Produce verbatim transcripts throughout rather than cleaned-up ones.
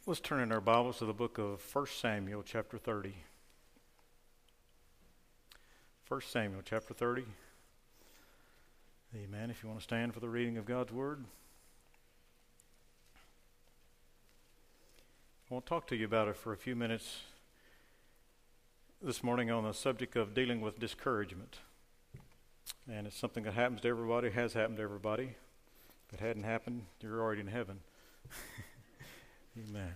Let's turn in our Bibles to the book of First Samuel, chapter thirty. First Samuel, chapter thirty. Amen. If you want to stand for the reading of God's Word. I want to talk to you about it for a few minutes this morning on the subject of dealing with discouragement. And it's something that happens to everybody, has happened to everybody. If it hadn't happened, you're already in heaven. Amen.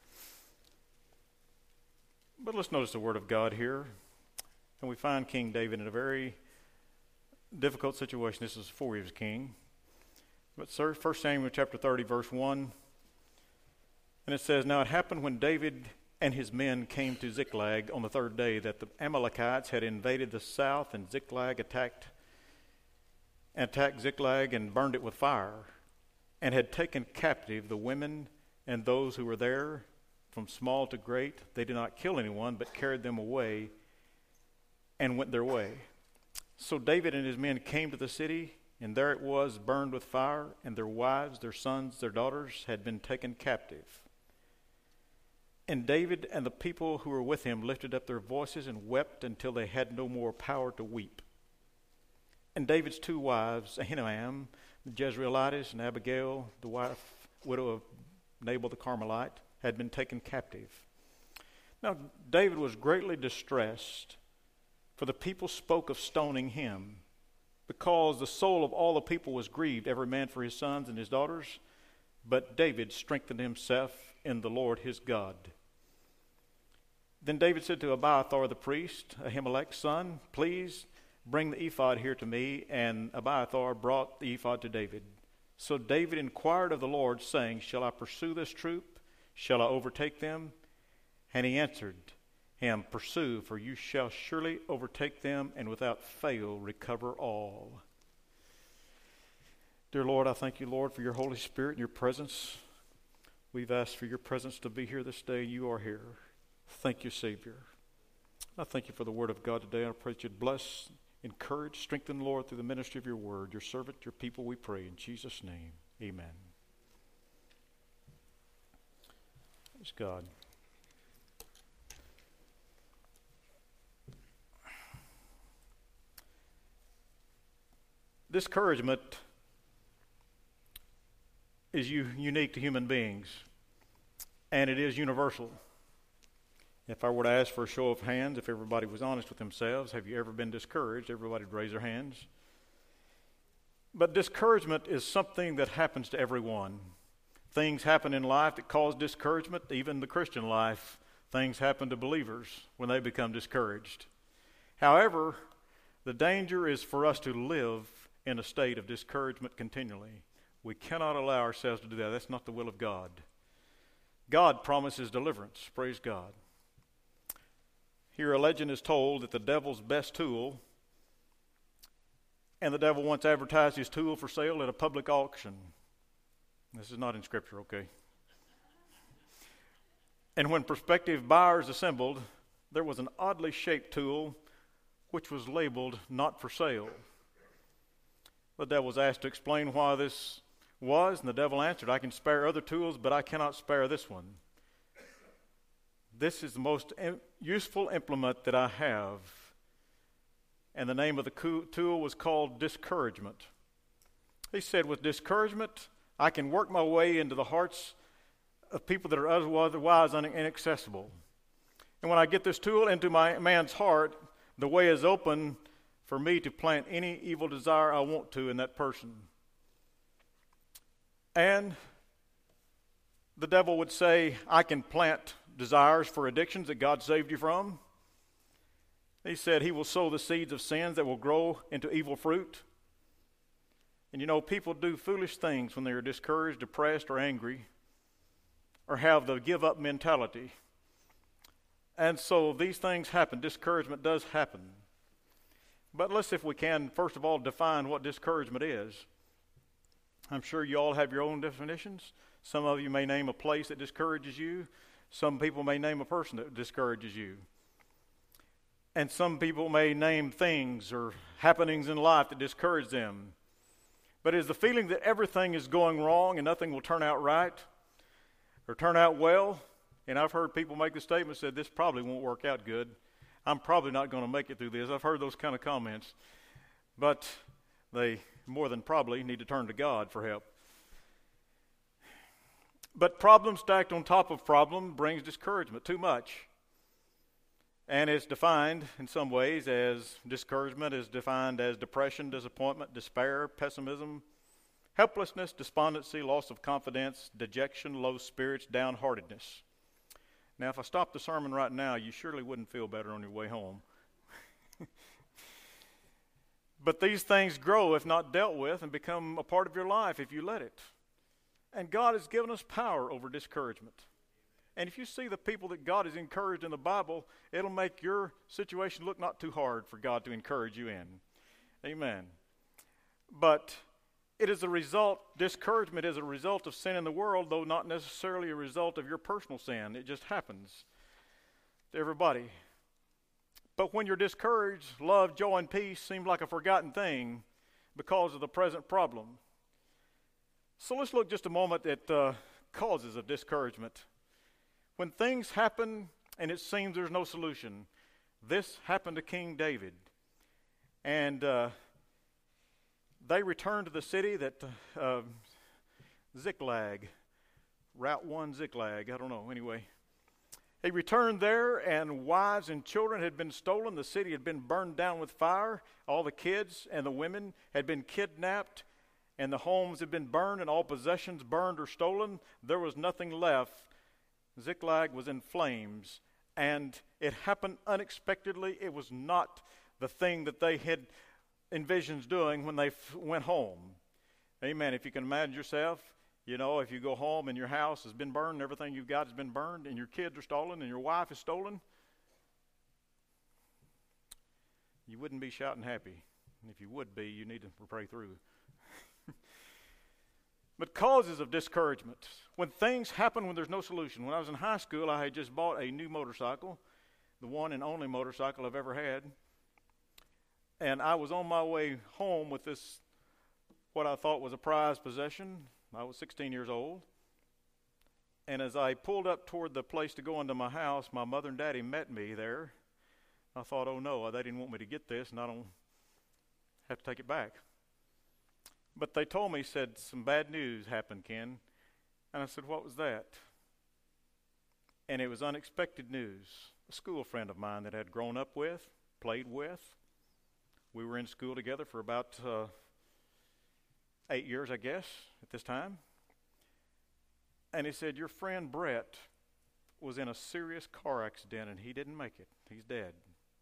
But let's notice the word of God here. And we find King David in a very difficult situation. This is before he was king. But sir, First Samuel chapter thirty, verse one. And it says, Now it happened when David and his men came to Ziklag on the third day that the Amalekites had invaded the south, and Ziklag attacked, attacked Ziklag and burned it with fire, and had taken captive the women and those who were there, from small to great. They did not kill anyone, but carried them away and went their way. So David and his men came to the city, and there it was, burned with fire, and their wives, their sons, their daughters had been taken captive. And David and the people who were with him lifted up their voices and wept until they had no more power to weep. And David's two wives, Ahinoam the Jezreelitess, and Abigail, the wife, widow of Nabal the Carmelite, had been taken captive. Now David was greatly distressed, for the people spoke of stoning him, because the soul of all the people was grieved, every man for his sons and his daughters. But David strengthened himself in the Lord his God. Then David said to Abiathar the priest, Ahimelech's son, Please bring the ephod here to me. And Abiathar brought the ephod to David. So David inquired of the Lord, saying, Shall I pursue this troop? Shall I overtake them? And he answered him, Pursue, for you shall surely overtake them, and without fail recover all. Dear Lord, I thank you, Lord, for your Holy Spirit and your presence. We've asked for your presence to be here this day. You are here. Thank you, Savior. I thank you for the word of God today. I pray that you'd bless, encourage, strengthen, Lord, through the ministry of your word. Your servant, your people, we pray. In Jesus' name, amen. Praise God. Discouragement is u- unique to human beings, and it is universal. If I were to ask for a show of hands, if everybody was honest with themselves, have you ever been discouraged? Everybody would raise their hands. But discouragement is something that happens to everyone. Things happen in life that cause discouragement. Even the Christian life, things happen to believers when they become discouraged. However, the danger is for us to live in a state of discouragement continually. We cannot allow ourselves to do that. That's not the will of God. God promises deliverance. Praise God. Here a legend is told that the devil's best tool, and the devil once advertised his tool for sale at a public auction. This is not in Scripture, okay? And when prospective buyers assembled, there was an oddly shaped tool which was labeled not for sale. The devil was asked to explain why this was, and the devil answered, I can spare other tools, but I cannot spare this one. This is the most im- useful implement that I have. And the name of the co- tool was called discouragement. He said, with discouragement, I can work my way into the hearts of people that are otherwise inaccessible. And when I get this tool into my man's heart, the way is open for me to plant any evil desire I want to in that person. And the devil would say, I can plant desires for addictions that God saved you from. He said he will sow the seeds of sins that will grow into evil fruit. And you know, people do foolish things when they are discouraged, depressed, or angry, or have the give up mentality. And so these things happen. Discouragement does happen. But let's, if we can, first of all, define what discouragement is. I'm sure you all have your own definitions. Some of you may name a place that discourages you. Some people may name a person that discourages you. And some people may name things or happenings in life that discourage them. But is the feeling that everything is going wrong and nothing will turn out right? or turn out well. And I've heard people make the statement, said, this probably won't work out good. I'm probably not going to make it through this. I've heard those kind of comments. But they, more than probably, need to turn to God for help. But problem stacked on top of problem brings discouragement, too much. And it's defined in some ways as discouragement is defined as depression, disappointment, despair, pessimism, helplessness, despondency, loss of confidence, dejection, low spirits, downheartedness. Now, if I stopped the sermon right now, you surely wouldn't feel better on your way home. But these things grow if not dealt with and become a part of your life if you let it. And God has given us power over discouragement. And if you see the people that God has encouraged in the Bible, it'll make your situation look not too hard for God to encourage you in. Amen. But it is a result, discouragement is a result of sin in the world, though not necessarily a result of your personal sin. It just happens to everybody. But when you're discouraged, love, joy, and peace seem like a forgotten thing because of the present problem. So let's look just a moment at uh, causes of discouragement. When things happen and it seems there's no solution, this happened to King David. And uh, they returned to the city that uh, Ziklag, Route one Ziklag, I don't know, anyway. He returned there, and wives and children had been stolen. The city had been burned down with fire. All the kids and the women had been kidnapped, and the homes had been burned, and all possessions burned or stolen. There was nothing left. Ziklag was in flames, and it happened unexpectedly. It was not the thing that they had envisioned doing when they f- went home. Amen. If you can imagine yourself, you know, if you go home and your house has been burned, and everything you've got has been burned, and your kids are stolen, and your wife is stolen, you wouldn't be shouting happy. And if you would be, you need to pray through. But causes of discouragement. When things happen when there's no solution. When I was in high school, I had just bought a new motorcycle, the one and only motorcycle I've ever had. And I was on my way home with this, what I thought was a prized possession. I was sixteen years old. And as I pulled up toward the place to go into my house, my mother and daddy met me there. I thought, oh no, they didn't want me to get this, and I don't have to take it back. But they told me, said, some bad news happened, Ken. And I said, what was that? And it was unexpected news. A school friend of mine that I had grown up with, played with. We were in school together for about uh, eight years, I guess, at this time. And he said, your friend Brett was in a serious car accident and he didn't make it. He's dead.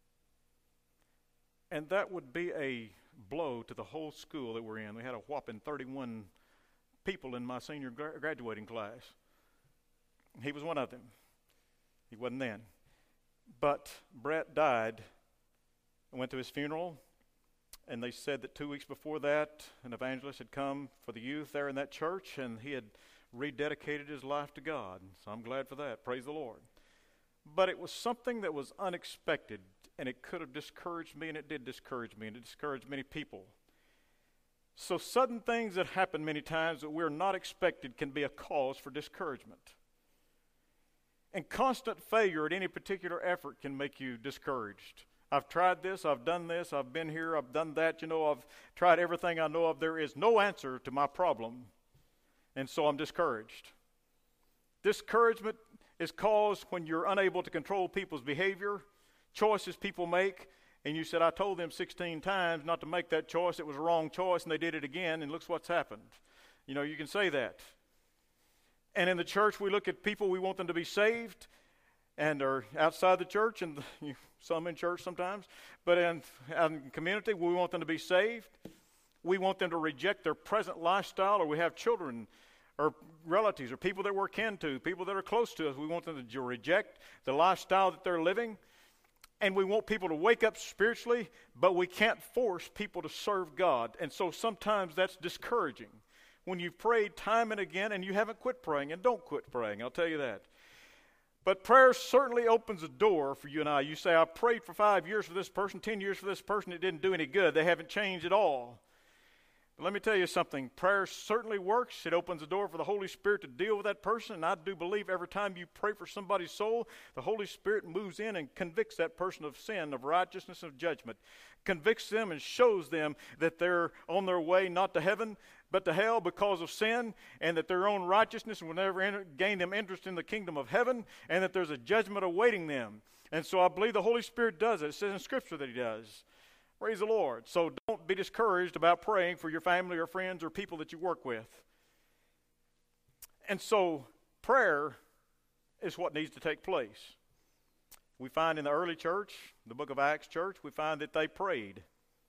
And that would be a blow to the whole school that we're in. We had a whopping thirty-one people in my senior gra- graduating class. He was one of them. He wasn't then. But Brett died. I went to his funeral, and they said that two weeks before that, an evangelist had come for the youth there in that church, and he had rededicated his life to God. So I'm glad for that. Praise the Lord. But it was something that was unexpected, and it could have discouraged me, and it did discourage me, and it discouraged many people. So sudden things that happen many times that we're not expected can be a cause for discouragement. And constant failure at any particular effort can make you discouraged. I've tried this, I've done this, I've been here, I've done that, you know, I've tried everything I know of. There is no answer to my problem, and so I'm discouraged. Discouragement is caused when you're unable to control people's behavior, choices people make, and you said, I told them sixteen times not to make that choice. It was a wrong choice, and they did it again, and looks what's happened. You know, you can say that. And in the church, we look at people, we want them to be saved, and are outside the church, and you, some in church sometimes, but in, in the community, we want them to be saved. We want them to reject their present lifestyle, or we have children or relatives or people that we're kin to, people that are close to us. We want them to reject the lifestyle that they're living. And we want people to wake up spiritually, but we can't force people to serve God. And so sometimes that's discouraging. When you've prayed time and again and you haven't quit praying, and don't quit praying, I'll tell you that. But prayer certainly opens a door for you and I. You say, I prayed for five years for this person, ten years for this person, it didn't do any good. They haven't changed at all. Let me tell you something. Prayer certainly works. It opens the door for the Holy Spirit to deal with that person. And I do believe every time you pray for somebody's soul, the Holy Spirit moves in and convicts that person of sin, of righteousness, of judgment. Convicts them and shows them that they're on their way not to heaven, but to hell because of sin, and that their own righteousness will never enter, gain them interest in the kingdom of heaven, and that there's a judgment awaiting them. And so I believe the Holy Spirit does it. It says in Scripture that He does. Praise the Lord. So don't be discouraged about praying for your family or friends or people that you work with. And so prayer is what needs to take place. We find in the early church, the book of Acts church, we find that they prayed.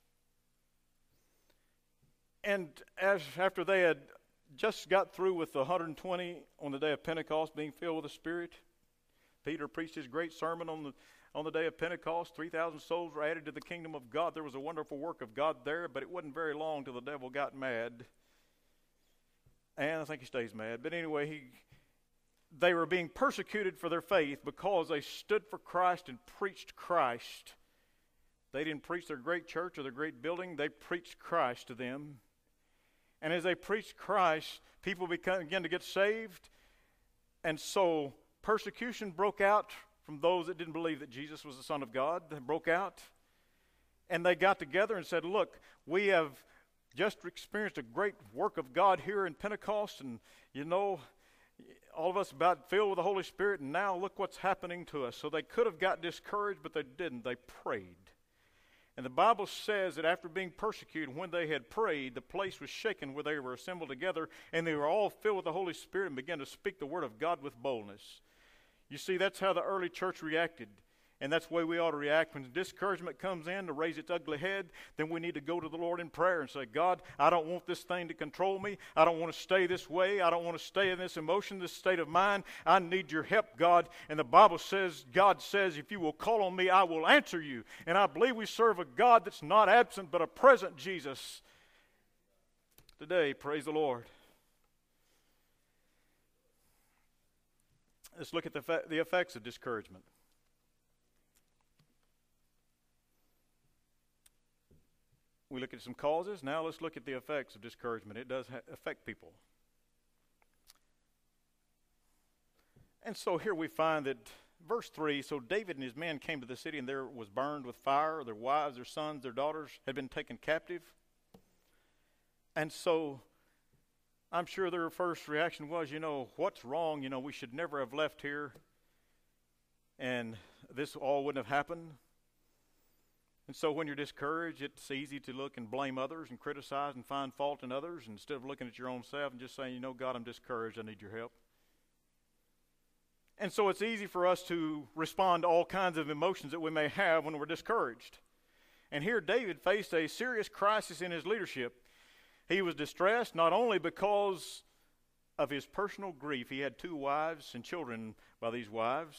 And as after they had just got through with the one hundred twenty on the day of Pentecost being filled with the Spirit, Peter preached his great sermon on the On the day of Pentecost. three thousand souls were added to the kingdom of God. There was a wonderful work of God there, but it wasn't very long till the devil got mad. And I think he stays mad. But anyway, he, they were being persecuted for their faith because they stood for Christ and preached Christ. They didn't preach their great church or their great building. They preached Christ to them. And as they preached Christ, people began to get saved. And so persecution broke out from those that didn't believe that Jesus was the Son of God. They broke out. And they got together and said, look, we have just experienced a great work of God here in Pentecost. And, you know, all of us about filled with the Holy Spirit. And now look what's happening to us. So they could have got discouraged, but they didn't. They prayed. And the Bible says that after being persecuted, when they had prayed, the place was shaken where they were assembled together. And they were all filled with the Holy Spirit and began to speak the word of God with boldness. You see, that's how the early church reacted. And that's the way we ought to react. When discouragement comes in to raise its ugly head, then we need to go to the Lord in prayer and say, God, I don't want this thing to control me. I don't want to stay this way. I don't want to stay in this emotion, this state of mind. I need your help, God. And the Bible says, God says, if you will call on me, I will answer you. And I believe we serve a God that's not absent, but a present Jesus. Today, praise the Lord. Let's look at the, fa- the effects of discouragement. We look at some causes. Now let's look at the effects of discouragement. It does ha- affect people. And so here we find that verse three, so David and his men came to the city, and there was burned with fire. Their wives, their sons, their daughters had been taken captive. And so I'm sure their first reaction was, you know, what's wrong? You know, we should never have left here, and this all wouldn't have happened. And so when you're discouraged, it's easy to look and blame others and criticize and find fault in others instead of looking at your own self and just saying, you know, God, I'm discouraged. I need your help. And so it's easy for us to respond to all kinds of emotions that we may have when we're discouraged. And here David faced a serious crisis in his leadership. He was distressed not only because of his personal grief. He had two wives and children by these wives.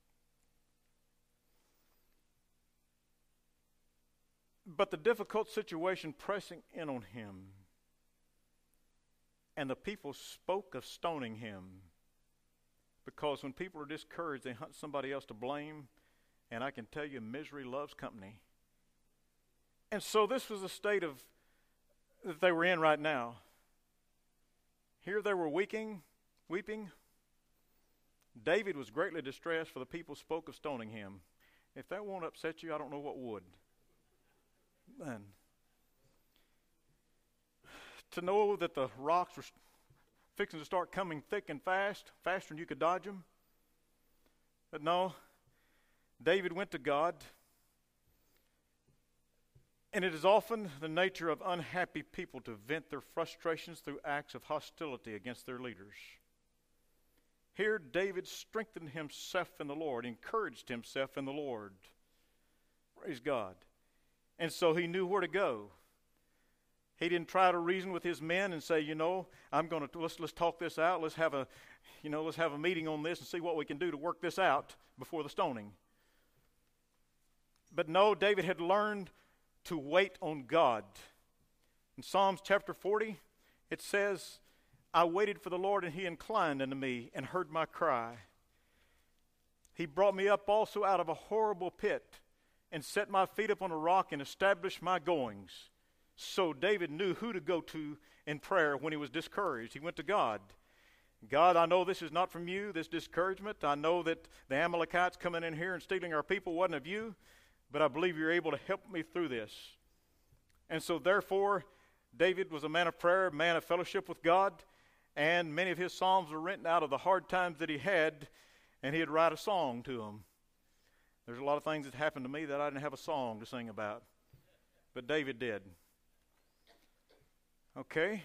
But the difficult situation pressing in on him. And the people spoke of stoning him. Because when people are discouraged, they hunt somebody else to blame. And I can tell you, misery loves company. And so this was the state of that they were in right now. Here they were weeping, weeping. David was greatly distressed, for the people spoke of stoning him. If that won't upset you, I don't know what would. Man. To know that the rocks were fixing to start coming thick and fast, faster than you could dodge them. But no, David went to God. And it is often the nature of unhappy people to vent their frustrations through acts of hostility against their leaders. Here David strengthened himself in the Lord, encouraged himself in the Lord. Praise God. And so he knew where to go. He didn't try to reason with his men and say, you know, I'm going to let's let's talk this out. Let's have a, you know, let's have a meeting on this and see what we can do to work this out before the stoning. But no, David had learned to wait on God. In Psalms chapter forty, it says, I waited for the Lord, and he inclined unto me and heard my cry. He brought me up also out of a horrible pit, and set my feet upon a rock, and established my goings. So David knew who to go to in prayer when he was discouraged. He went to God. God, I know this is not from you, this discouragement. I know that the Amalekites coming in here and stealing our people wasn't of you, but I believe you're able to help me through this. And so therefore, David was a man of prayer, a man of fellowship with God, and many of his psalms were written out of the hard times that he had, and he'd write a song to them. There's a lot of things that happened to me that I didn't have a song to sing about, but David did. Okay?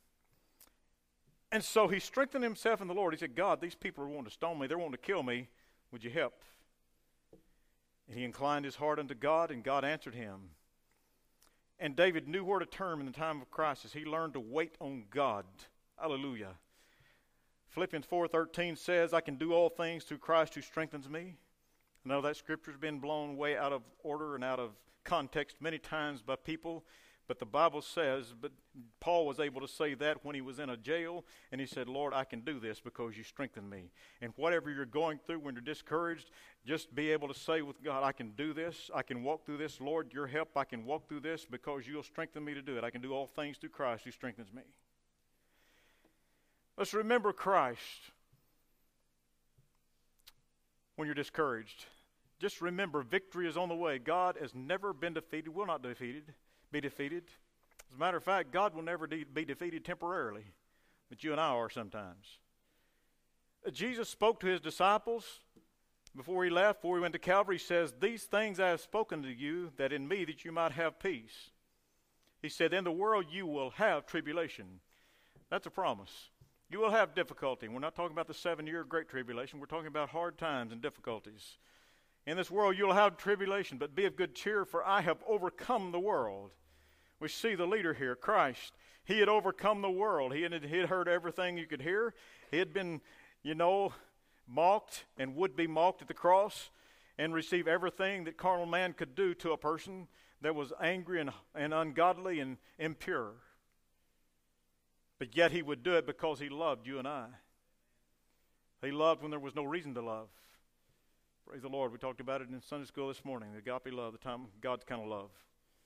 And so he strengthened himself in the Lord. He said, God, these people are wanting to stone me. They're wanting to kill me. Would you help? And he inclined his heart unto God, and God answered him. And David knew where to turn in the time of crisis. He learned to wait on God. Hallelujah. Philippians four thirteen says, I can do all things through Christ who strengthens me. I know that scripture's been blown way out of order and out of context many times by people. But the Bible says, but Paul was able to say that when he was in a jail, and he said, Lord, I can do this because you strengthen me. And whatever you're going through when you're discouraged, just be able to say with God, I can do this. I can walk through this. Lord, your help, I can walk through this because you'll strengthen me to do it. I can do all things through Christ who strengthens me. Let's remember Christ when you're discouraged. Just remember, victory is on the way. God has never been defeated, will not be defeated. be defeated. As a matter of fact, God will never de- be defeated temporarily, but you and I are sometimes. Uh, Jesus spoke to his disciples before he left, before he went to Calvary. He says, these things I have spoken to you, that in me that you might have peace. He said, in the world you will have tribulation. That's a promise. You will have difficulty. We're not talking about the seven-year great tribulation. We're talking about hard times and difficulties. In this world you'll have tribulation, but be of good cheer, for I have overcome the world. We see the leader here, Christ. He had overcome the world. He had, he had heard everything you could hear. He had been, you know, mocked and would be mocked at the cross and receive everything that carnal man could do to a person that was angry and, and ungodly and impure. But yet he would do it because he loved you and I. He loved when there was no reason to love. Praise the Lord. We talked about it in Sunday school this morning, the agape love, the time God's kind of love.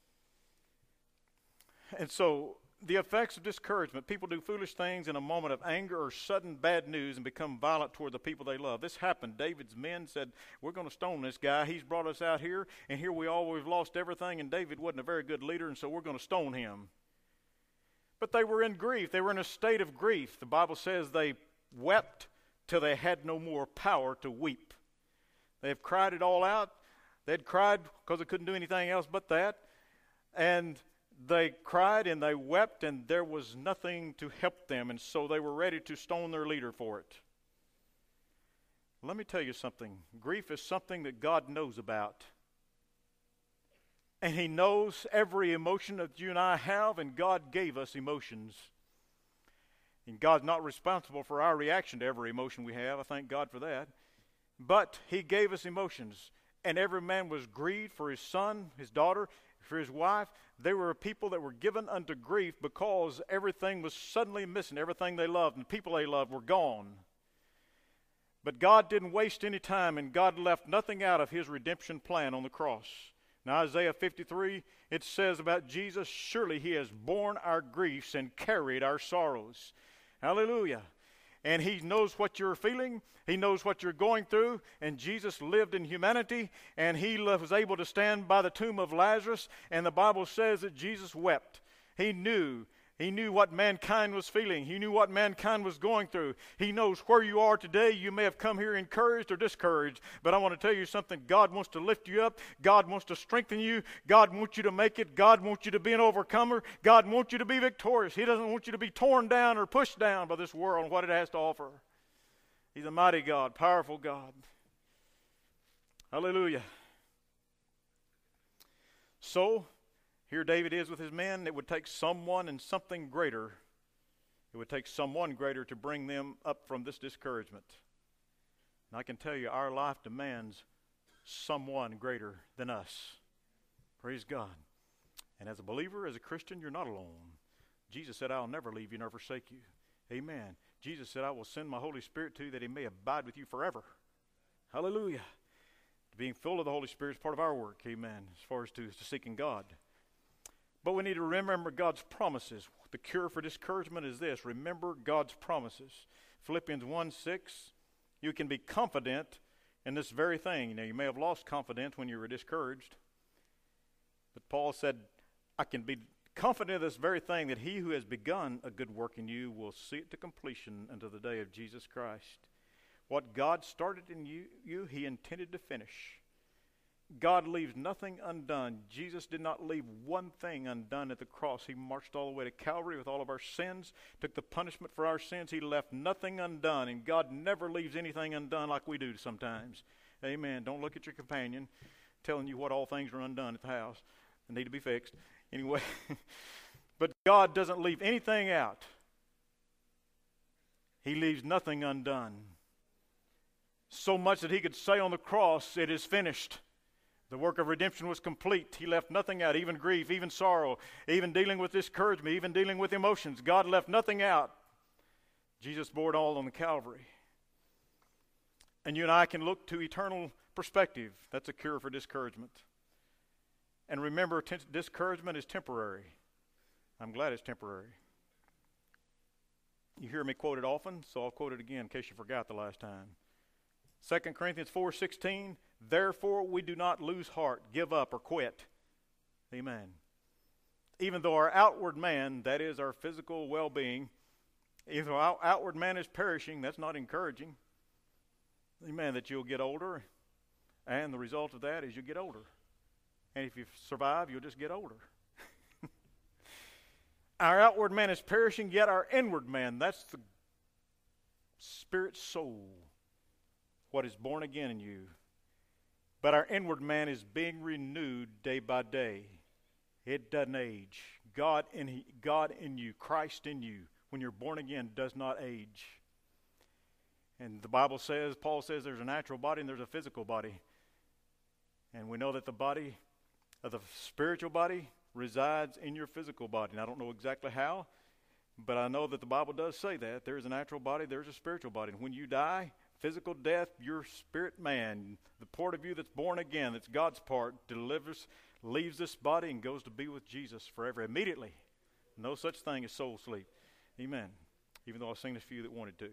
And so the effects of discouragement, people do foolish things in a moment of anger or sudden bad news and become violent toward the people they love. This happened. David's men said, we're going to stone this guy. He's brought us out here, and here we all, we've lost everything, and David wasn't a very good leader, and so we're going to stone him. But they were in grief. They were in a state of grief. The Bible says they wept till they had no more power to weep. They have cried it all out. They'd cried because they couldn't do anything else but that. And they cried and they wept, and there was nothing to help them. And so they were ready to stone their leader for it. Let me tell you something. Grief is something that God knows about. And he knows every emotion that you and I have, and God gave us emotions. And God's not responsible for our reaction to every emotion we have. I thank God for that. But he gave us emotions, and every man was grieved for his son, his daughter, for his wife. They were people that were given unto grief because everything was suddenly missing. Everything they loved and the people they loved were gone. But God didn't waste any time, and God left nothing out of his redemption plan on the cross. Now, Isaiah fifty-three, it says about Jesus, surely he has borne our griefs and carried our sorrows. Hallelujah. And he knows what you're feeling. He knows what you're going through. And Jesus lived in humanity, and he was able to stand by the tomb of Lazarus. And the Bible says that Jesus wept. He knew. He knew what mankind was feeling. He knew what mankind was going through. He knows where you are today. You may have come here encouraged or discouraged. But I want to tell you something. God wants to lift you up. God wants to strengthen you. God wants you to make it. God wants you to be an overcomer. God wants you to be victorious. He doesn't want you to be torn down or pushed down by this world and what it has to offer. He's a mighty God, powerful God. Hallelujah. So, here David is with his men. It would take someone and something greater. It would take someone greater to bring them up from this discouragement. And I can tell you, our life demands someone greater than us. Praise God. And as a believer, as a Christian, you're not alone. Jesus said, I'll never leave you nor forsake you. Amen. Jesus said, I will send my Holy Spirit to you that he may abide with you forever. Hallelujah. Being full of the Holy Spirit is part of our work. Amen. As far as to, to seeking God. But we need to remember God's promises. The cure for discouragement is this: remember God's promises. Philippians one six, you can be confident in this very thing. Now, you may have lost confidence when you were discouraged. But Paul said, I can be confident of this very thing, that he who has begun a good work in you will see it to completion until the day of Jesus Christ. What God started in you, you he intended to finish. God leaves nothing undone. Jesus did not leave one thing undone at the cross. He marched all the way to Calvary with all of our sins, took the punishment for our sins. He left nothing undone, and God never leaves anything undone like we do sometimes. Amen. Don't look at your companion telling you what all things are undone at the house and need to be fixed. Anyway, but God doesn't leave anything out. He leaves nothing undone. So much that he could say on the cross, it is finished. The work of redemption was complete. He left nothing out, even grief, even sorrow, even dealing with discouragement, even dealing with emotions. God left nothing out. Jesus bore it all on the Calvary. And you and I can look to eternal perspective. That's a cure for discouragement. And remember, t- discouragement is temporary. I'm glad it's temporary. You hear me quote it often, so I'll quote it again in case you forgot the last time. Second Corinthians four sixteen, therefore we do not lose heart, give up, or quit. Amen. Even though our outward man, that is our physical well-being, even though our outward man is perishing, that's not encouraging. Amen, that you'll get older, and the result of that is you get older. And if you survive, you'll just get older. Our outward man is perishing, yet our inward man, that's the spirit soul, what is born again in you. But our inward man is being renewed day by day. It doesn't age. God in, he, God in you, Christ in you, when you're born again, does not age. And the Bible says, Paul says there's a natural body and there's a physical body. And we know that the body, of the spiritual body, resides in your physical body. And I don't know exactly how, but I know that the Bible does say that. There's a natural body, there's a spiritual body. And when you die, physical death, your spirit man, the part of you that's born again, that's God's part, delivers, leaves this body and goes to be with Jesus forever. Immediately. No such thing as soul sleep. Amen. Even though I've seen a few that wanted to.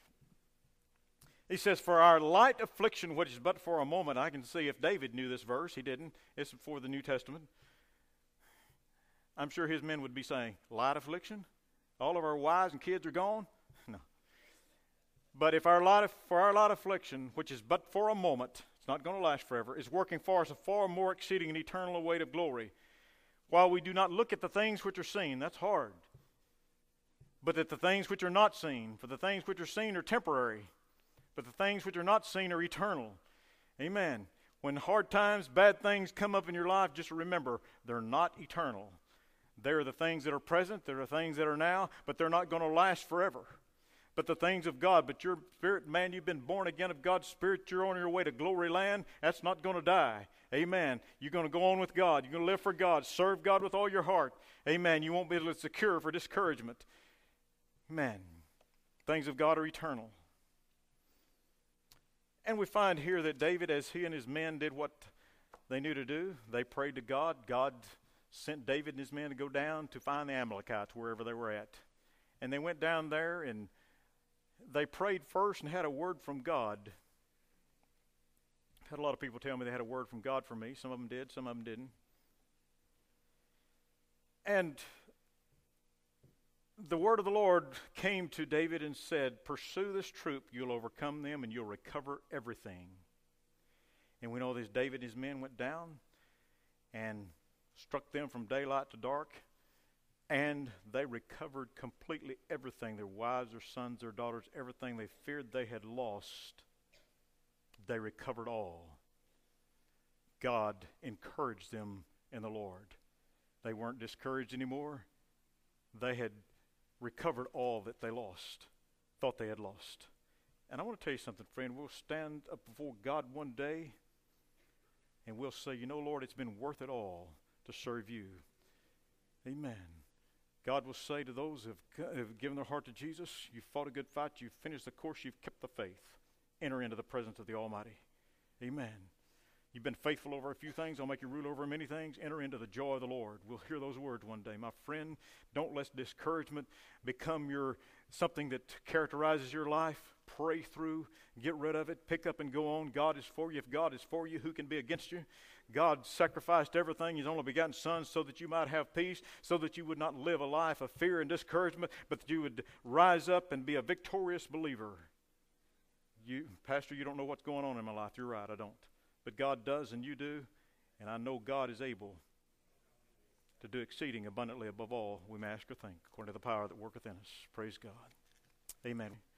He says, for our light affliction, which is but for a moment. I can see if David knew this verse. He didn't. It's before the New Testament. I'm sure his men would be saying, light affliction? All of our wives and kids are gone? No. But if our light, for our light affliction, which is but for a moment, it's not going to last forever, is working for us a far more exceeding and eternal weight of glory, while we do not look at the things which are seen. That's hard. But that the things which are not seen, for the things which are seen are temporary, but the things which are not seen are eternal. Amen. When hard times, bad things come up in your life, just remember, they're not eternal. They're the things that are present, they're the things that are now, but they're not going to last forever. But the things of God, but your spirit, man, you've been born again of God's Spirit, you're on your way to glory land, that's not going to die. Amen. You're going to go on with God. You're going to live for God. Serve God with all your heart. Amen. You won't be able to secure for discouragement. Amen. Things of God are eternal. And we find here that David, as he and his men did what they knew to do, they prayed to God. God sent David and his men to go down to find the Amalekites wherever they were at. And they went down there and they prayed first and had a word from God. I've had a lot of people tell me they had a word from God for me. Some of them did, some of them didn't. And the word of the Lord came to David and said, pursue this troop, you'll overcome them, and you'll recover everything. And we know this David and his men went down and struck them from daylight to dark, and they recovered completely everything, their wives, their sons, their daughters, everything they feared they had lost. They recovered all. God encouraged them in the Lord. They weren't discouraged anymore. They had recovered all that they lost, thought they had lost. And I want to tell you something, friend. We'll stand up before God one day and we'll say, you know, Lord, it's been worth it all to serve you. Amen. God will say to those who have given their heart to Jesus, you've fought a good fight, you've finished the course, you've kept the faith. Enter into the presence of the Almighty. Amen. You've been faithful over a few things. I'll make you rule over many things. Enter into the joy of the Lord. We'll hear those words one day. My friend, don't let discouragement become your something that characterizes your life. Pray through. Get rid of it. Pick up and go on. God is for you. If God is for you, who can be against you? God sacrificed everything, His only begotten Son, so that you might have peace, so that you would not live a life of fear and discouragement, but that you would rise up and be a victorious believer. You, Pastor, you don't know what's going on in my life. You're right, I don't. But God does, and you do, and I know God is able to do exceeding abundantly above all we may ask or think, according to the power that worketh in us. Praise God. Amen.